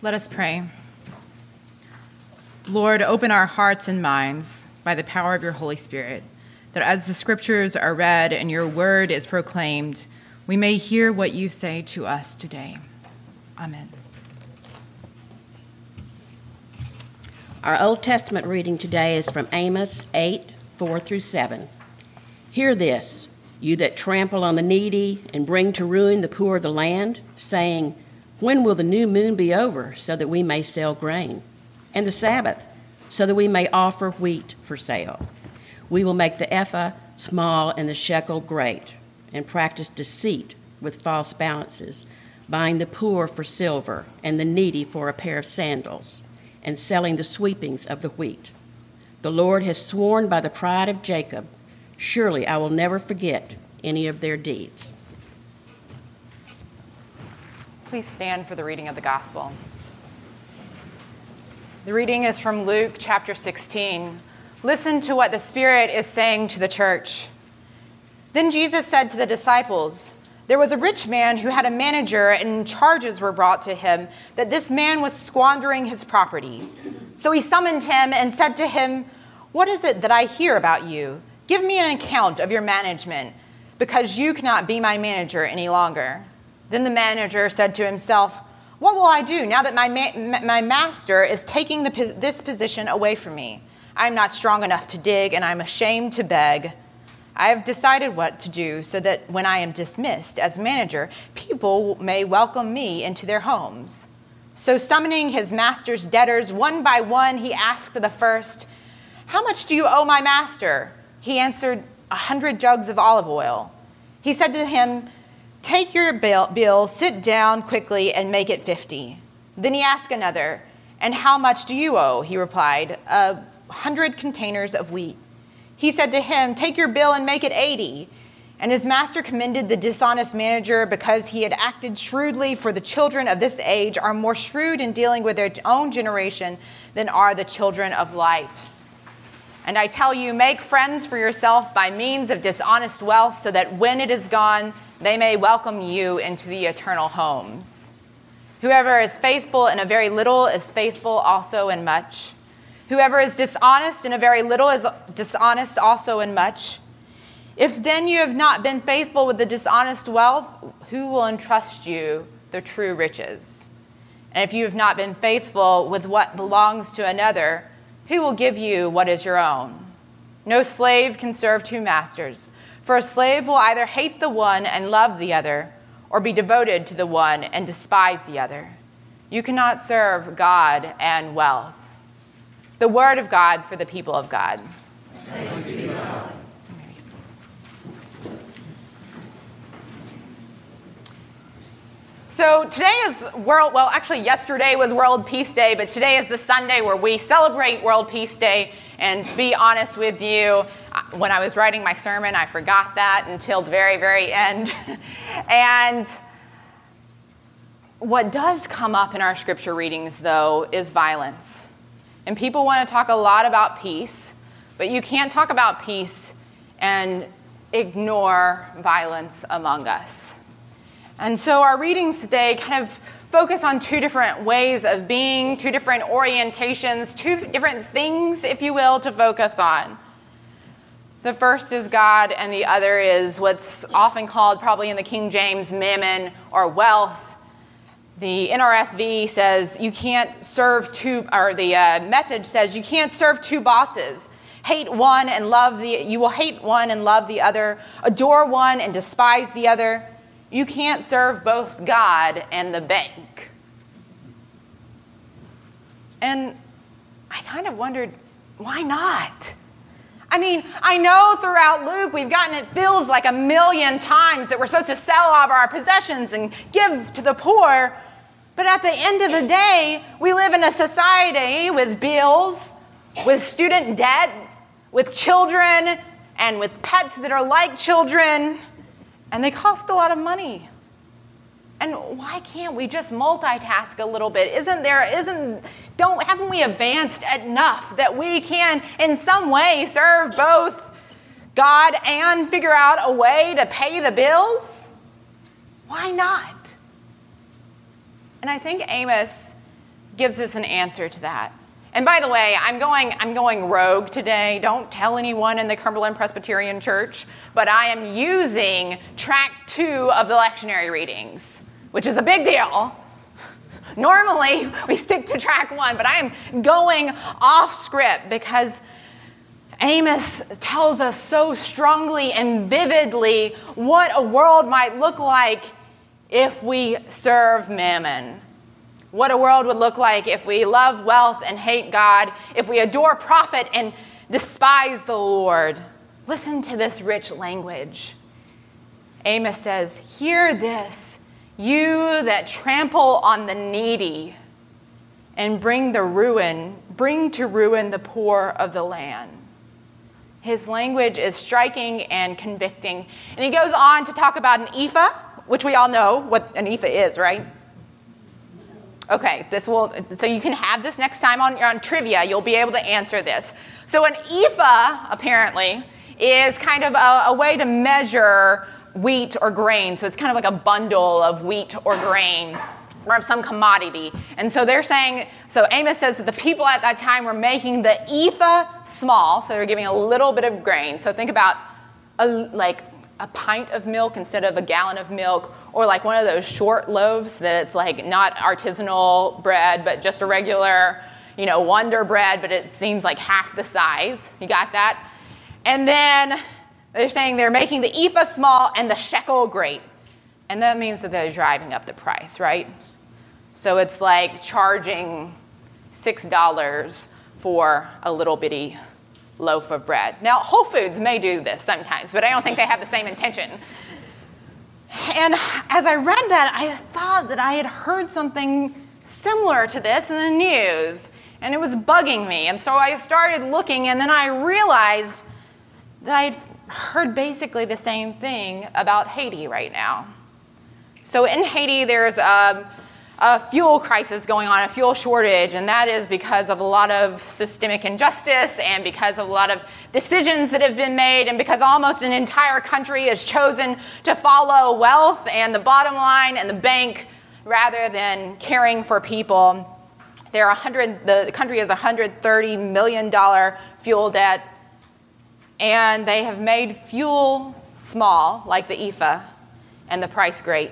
Let us pray. Lord, open our hearts and minds by the power of your Holy Spirit, that as the scriptures are read and your word is proclaimed, we may hear what you say to us today. Amen. Our Old Testament reading today is from Amos 8, 4 through 7. Hear this, you that trample on the needy and bring to ruin the poor of the land, saying, when will the new moon be over so that we may sell grain? And the Sabbath, so that we may offer wheat for sale? We will make the ephah small and the shekel great, and practice deceit with false balances, buying the poor for silver and the needy for a pair of sandals, and selling the sweepings of the wheat. The Lord has sworn by the pride of Jacob, surely I will never forget any of their deeds. Please stand for the reading of the gospel. The reading is from Luke chapter 16. Listen to what the Spirit is saying to the church. Then Jesus said to the disciples, there was a rich man who had a manager, and charges were brought to him that this man was squandering his property. So he summoned him and said to him, what is it that I hear about you? Give me an account of your management, because you cannot be my manager any longer. Then the manager said to himself, what will I do now that my master is taking this position away from me? I am not strong enough to dig, and I am ashamed to beg. I have decided what to do so that when I am dismissed as manager, people may welcome me into their homes. So summoning his master's debtors one by one, he asked the first, how much do you owe my master? He answered, 100 jugs of olive oil. He said to him, take your bill, sit down quickly, and make it 50. Then he asked another, and how much do you owe? He replied, 100 containers of wheat. He said to him, take your bill and make it 80. And his master commended the dishonest manager because he had acted shrewdly, for the children of this age are more shrewd in dealing with their own generation than are the children of light. And I tell you, make friends for yourself by means of dishonest wealth, so that when it is gone, they may welcome you into the eternal homes. Whoever is faithful in a very little is faithful also in much. Whoever is dishonest in a very little is dishonest also in much. If then you have not been faithful with the dishonest wealth, who will entrust you the true riches? And if you have not been faithful with what belongs to another, who will give you what is your own? No slave can serve two masters. For a slave will either hate the one and love the other, or be devoted to the one and despise the other. You cannot serve God and wealth. The word of God for the people of God. Thanks be to God. So today is yesterday was World Peace Day, but today is the Sunday where we celebrate World Peace Day. And to be honest with you, when I was writing my sermon, I forgot that until the very, very end. And what does come up in our scripture readings, though, is violence. And people want to talk a lot about peace, but you can't talk about peace and ignore violence among us. And so our readings today kind of focus on two different ways of being, two different orientations, two different things, if you will, to focus on. The first is God, and the other is what's often called, probably in the King James, mammon or wealth. The NRSV says you can't serve two, or the Message says you can't serve two bosses. You will hate one and love the other, adore one and despise the other. You can't serve both God and the bank. And I kind of wondered, why not? I mean, I know throughout Luke it feels like 1,000,000 times that we're supposed to sell all of our possessions and give to the poor. But at the end of the day, we live in a society with bills, with student debt, with children, and with pets that are like children. And they cost a lot of money. And why can't we just multitask a little bit? Haven't we advanced enough that we can in some way serve both God and figure out a way to pay the bills? Why not? And I think Amos gives us an answer to that. And by the way, I'm going rogue today. Don't tell anyone in the Cumberland Presbyterian Church, but I am using track 2 of the lectionary readings, which is a big deal. Normally, we stick to track 1, but I am going off script because Amos tells us so strongly and vividly what a world might look like if we serve mammon. What a world would look like if we love wealth and hate God, if we adore profit and despise the Lord. Listen to this rich language. Amos says, "Hear this, you that trample on the needy and bring to ruin the poor of the land." His language is striking and convicting. And he goes on to talk about an ephah, which we all know what an ephah is, right? Okay, so you can have this next time on trivia. You'll be able to answer this. So an ephah, apparently, is kind of a way to measure wheat or grain. So it's kind of like a bundle of wheat or grain or of some commodity. And so Amos says that the people at that time were making the ephah small, so they're giving a little bit of grain. So think about a pint of milk instead of a gallon of milk, or like one of those short loaves that's like not artisanal bread, but just a regular, Wonder Bread, but it seems like half the size. You got that? And then they're saying they're making the ephah small and the shekel great. And that means that they're driving up the price, right? So it's like charging $6 for a little bitty loaf of bread. Now, Whole Foods may do this sometimes, but I don't think they have the same intention. And as I read that, I thought that I had heard something similar to this in the news, and it was bugging me. And so I started looking, and then I realized that I'd heard basically the same thing about Haiti right now. So in Haiti, there's a fuel crisis going on, a fuel shortage, and that is because of a lot of systemic injustice and because of a lot of decisions that have been made and because almost an entire country has chosen to follow wealth and the bottom line and the bank rather than caring for people. The country has a $130 million fuel debt, and they have made fuel small, like the ephah, and the price great.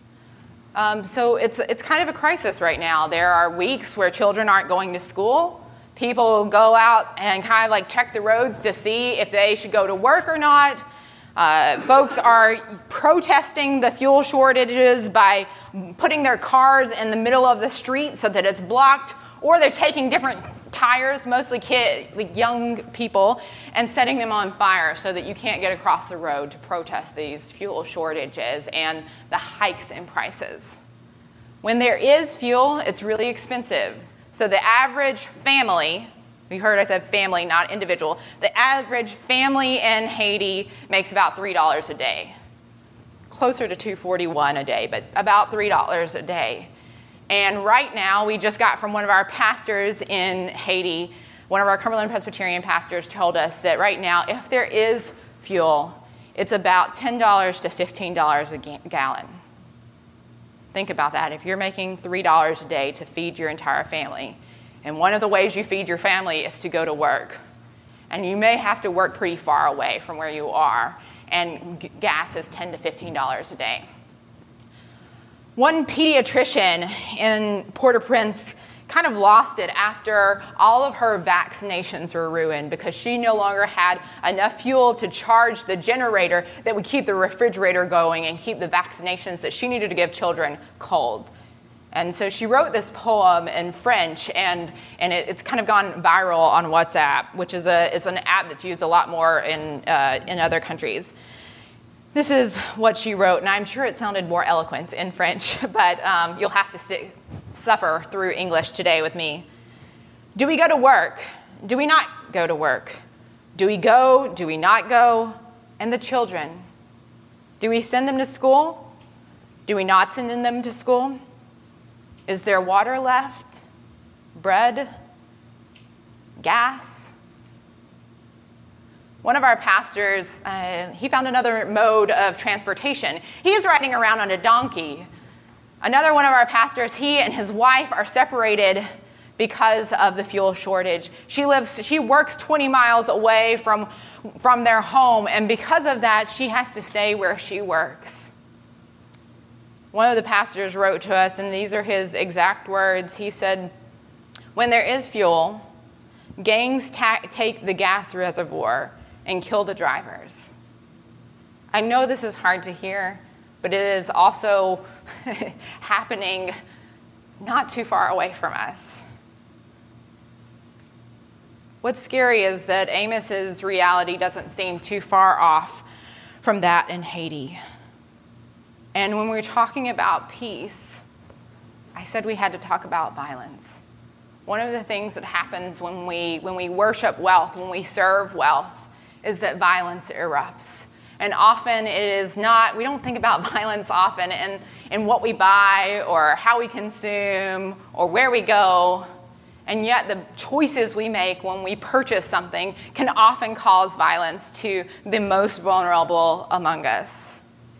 So it's kind of a crisis right now. There are weeks where children aren't going to school. People go out and kind of like check the roads to see if they should go to work or not. Folks are protesting the fuel shortages by putting their cars in the middle of the street so that it's blocked, or they're taking different tires, mostly young people, and setting them on fire so that you can't get across the road to protest these fuel shortages and the hikes in prices. When there is fuel, it's really expensive. So the average family, you heard I said family, not individual, the average family in Haiti makes about $3 a day. Closer to $2.41 a day, but about $3 a day. And right now, we just got from one of our pastors in Haiti, one of our Cumberland Presbyterian pastors told us that right now, if there is fuel, it's about $10 to $15 a gallon. Think about that. If you're making $3 a day to feed your entire family, and one of the ways you feed your family is to go to work, and you may have to work pretty far away from where you are, and gas is $10 to $15 a day. One pediatrician in Port-au-Prince kind of lost it after all of her vaccinations were ruined because she no longer had enough fuel to charge the generator that would keep the refrigerator going and keep the vaccinations that she needed to give children cold. And so she wrote this poem in French, and it's kind of gone viral on WhatsApp, which is it's an app that's used a lot more in other countries. This is what she wrote, and I'm sure it sounded more eloquent in French, but you'll have to suffer through English today with me. Do we go to work? Do we not go to work? Do we go? Do we not go? And the children? Do we send them to school? Do we not send them to school? Is there water left? Bread? Gas? One of our pastors, he found another mode of transportation. He was riding around on a donkey Another one of our pastors, he and his wife are separated because of the fuel shortage. She works 20 miles away from their home, and because of that, she has to stay where she works. One of the pastors wrote to us, and these are his exact words. He said, "When there is fuel, gangs take the gas reservoir and kill the drivers." I know this is hard to hear, but it is also happening not too far away from us. What's scary is that Amos's reality doesn't seem too far off from that in Haiti. And when we're talking about peace, I said we had to talk about violence. One of the things that happens when we worship wealth, when we serve wealth, is that violence erupts. And often it is not, we don't think about violence often in what we buy or how we consume or where we go. And yet the choices we make when we purchase something can often cause violence to the most vulnerable among us.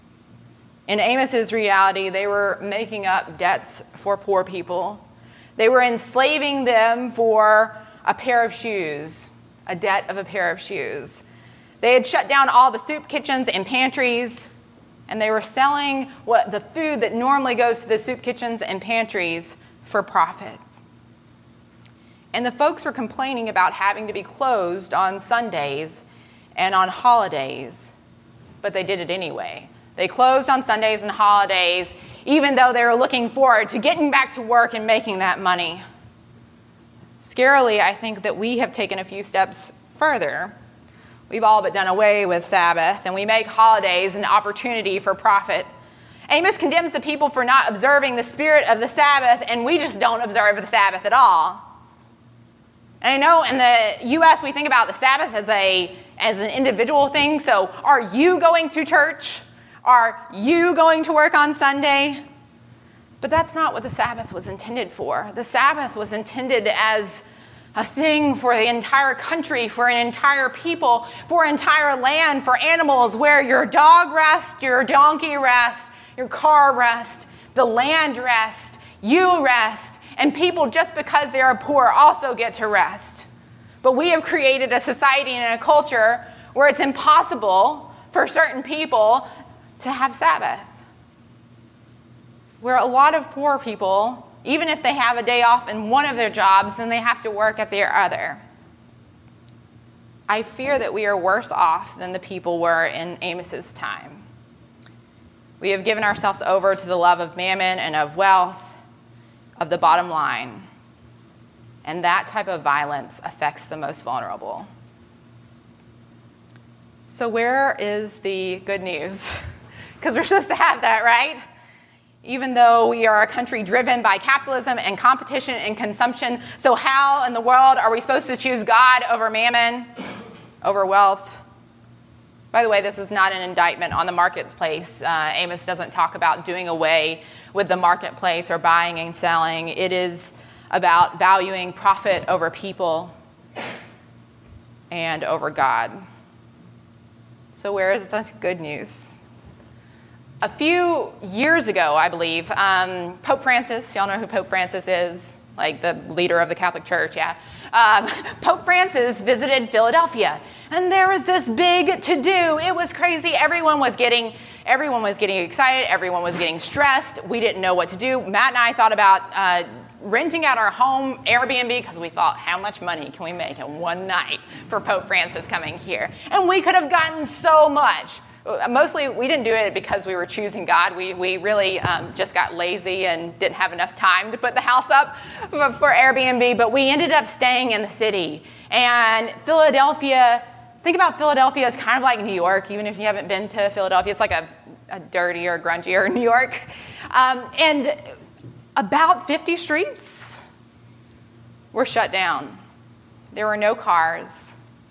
In Amos's reality, they were making up debts for poor people. They were enslaving them for a pair of shoes, a debt of a pair of shoes. They had shut down all the soup kitchens and pantries, and they were selling the food that normally goes to the soup kitchens and pantries for profits. And the folks were complaining about having to be closed on Sundays and on holidays, but they did it anyway. They closed on Sundays and holidays, even though they were looking forward to getting back to work and making that money. Scarily, I think that we have taken a few steps further. We've all but done away with Sabbath, and we make holidays an opportunity for profit. Amos condemns the people for not observing the spirit of the Sabbath, and we just don't observe the Sabbath at all. And I know in the U.S. we think about the Sabbath as an individual thing. So are you going to church? Are you going to work on Sunday? But that's not what the Sabbath was intended for. The Sabbath was intended as a thing for the entire country, for an entire people, for an entire land, for animals, where your dog rests, your donkey rests, your car rests, the land rests, you rest. And people, just because they are poor, also get to rest. But we have created a society and a culture where it's impossible for certain people to have Sabbath. Where a lot of poor people, even if they have a day off in one of their jobs, then they have to work at their other. I fear that we are worse off than the people were in Amos's time. We have given ourselves over to the love of mammon and of wealth, of the bottom line. And that type of violence affects the most vulnerable. So where is the good news? Because we're supposed to have that, right? Even though we are a country driven by capitalism and competition and consumption, so how in the world are we supposed to choose God over mammon, over wealth? By the way, this is not an indictment on the marketplace. Amos doesn't talk about doing away with the marketplace or buying and selling. It is about valuing profit over people and over God. So where is the good news? A few years ago, I believe, Pope Francis, y'all know who Pope Francis is? Like the leader of the Catholic Church, yeah. Pope Francis visited Philadelphia, and there was this big to-do. It was crazy. Everyone was getting excited. Everyone was getting stressed. We didn't know what to do. Matt and I thought about renting out our home Airbnb because we thought, how much money can we make in one night for Pope Francis coming here? And we could have gotten so much. Mostly, we didn't do it because we were choosing God. We really just got lazy and didn't have enough time to put the house up for Airbnb, but we ended up staying in the city. And Philadelphia, think about Philadelphia as kind of like New York, even if you haven't been to Philadelphia. It's like a dirtier, grungier New York. And about 50 streets were shut down. There were no cars.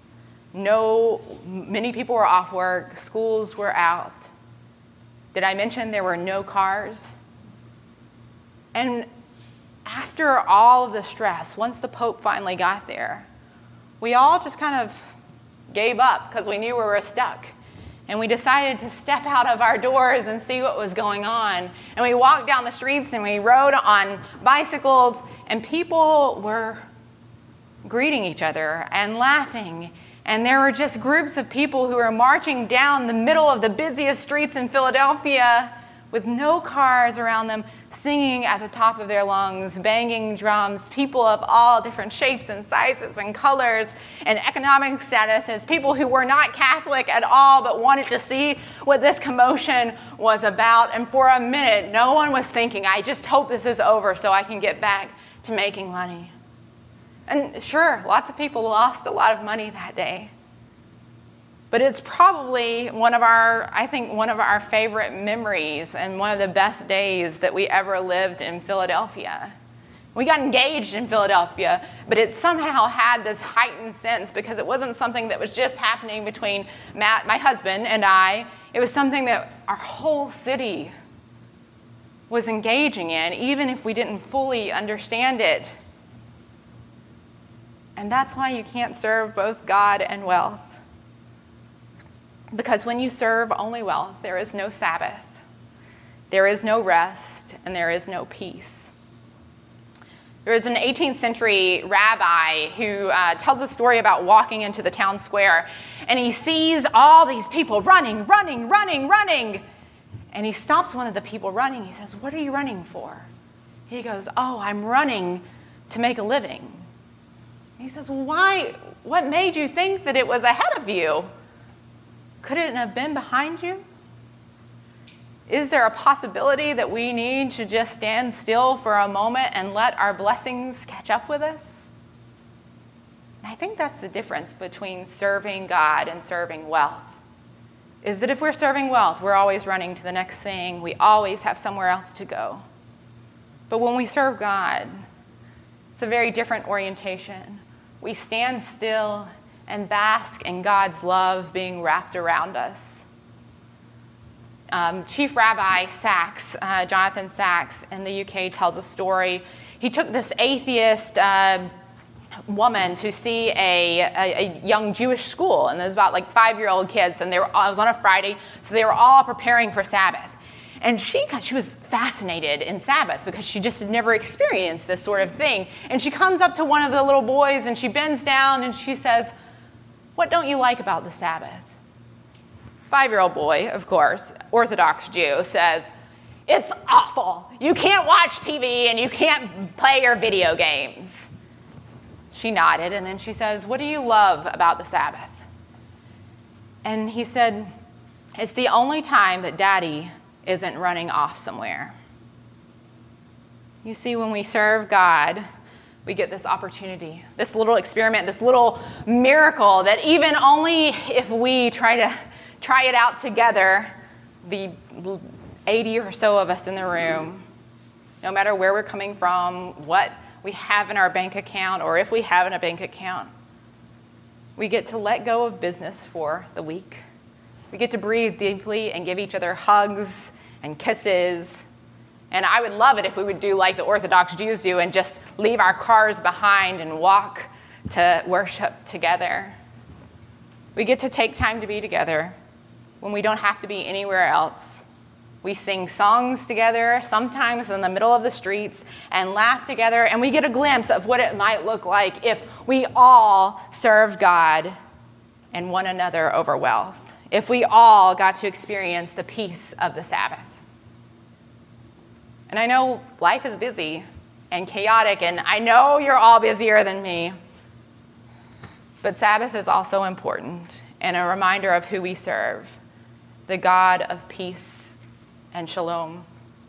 Many people were off work. Schools were out. Did I mention there were no cars? And after all of the stress, once the Pope finally got there, we all just kind of gave up because we knew we were stuck. And we decided to step out of our doors and see what was going on. And we walked down the streets and we rode on bicycles, and people were greeting each other and laughing. And there were just groups of people who were marching down the middle of the busiest streets in Philadelphia with no cars around them, singing at the top of their lungs, banging drums, people of all different shapes and sizes and colors and economic statuses, people who were not Catholic at all but wanted to see what this commotion was about. And for a minute, no one was thinking, I just hope this is over so I can get back to making money. And sure, lots of people lost a lot of money that day. But it's probably one of our favorite memories and one of the best days that we ever lived in Philadelphia. We got engaged in Philadelphia, but it somehow had this heightened sense because it wasn't something that was just happening between Matt, my husband, and I. It was something that our whole city was engaging in, even if we didn't fully understand it. And that's why you can't serve both God and wealth. Because when you serve only wealth, there is no Sabbath, there is no rest, and there is no peace. There is an 18th century rabbi who tells a story about walking into the town square, and he sees all these people running. And he stops one of the people running. He says, "What are you running for?" He goes, "Oh, I'm running to make a living." And he says, "Well, why? What made you think that it was ahead of you? Couldn't it have been behind you? Is there a possibility that we need to just stand still for a moment and let our blessings catch up with us?" And I think that's the difference between serving God and serving wealth, is that if we're serving wealth, we're always running to the next thing. We always have somewhere else to go. But when we serve God, it's a very different orientation. We stand still and bask in God's love being wrapped around us. Chief Rabbi Sachs, Jonathan Sachs in the UK, tells a story. He took this atheist woman to see a young Jewish school, and there was about 5-year-old kids, and it was on a Friday, so they were all preparing for Sabbath. And she was fascinated in Sabbath because she just had never experienced this sort of thing. And she comes up to one of the little boys and she bends down and she says, "What don't you like about the Sabbath?" 5-year-old boy, of course, Orthodox Jew, says, "It's awful. You can't watch TV and you can't play your video games." She nodded, and then she says, "What do you love about the Sabbath?" And he said, "It's the only time that Daddy isn't running off somewhere." You see, when we serve God, we get this opportunity, this little experiment, this little miracle that even only if we try it out together, the 80 or so of us in the room, no matter where we're coming from, what we have in our bank account, or if we have in a bank account, we get to let go of business for the week. We get to breathe deeply and give each other hugs and kisses. And I would love it if we would do like the Orthodox Jews do and just leave our cars behind and walk to worship together. We get to take time to be together when we don't have to be anywhere else. We sing songs together, sometimes in the middle of the streets, and laugh together, and we get a glimpse of what it might look like if we all served God and one another over wealth. If we all got to experience the peace of the Sabbath. And I know life is busy and chaotic, and I know you're all busier than me. But Sabbath is also important and a reminder of who we serve, the God of peace and shalom.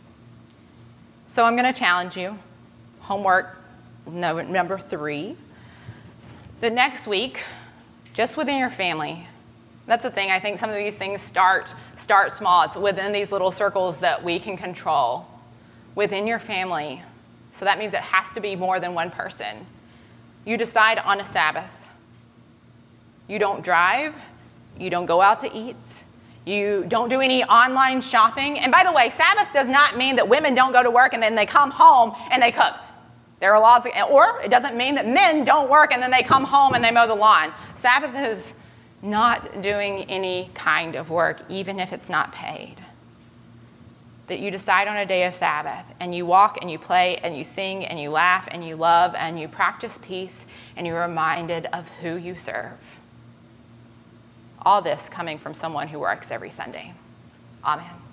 So I'm going to challenge you. Homework number 3. The next week, just within your family. That's the thing. I think some of these things start small. It's within these little circles that we can control within your family. So that means it has to be more than one person. You decide on a Sabbath. You don't drive. You don't go out to eat. You don't do any online shopping. And by the way, Sabbath does not mean that women don't go to work and then they come home and they cook. There are laws, or it doesn't mean that men don't work and then they come home and they mow the lawn. Sabbath is not doing any kind of work, even if it's not paid. That you decide on a day of Sabbath and you walk and you play and you sing and you laugh and you love and you practice peace and you're reminded of who you serve. All this coming from someone who works every Sunday. Amen.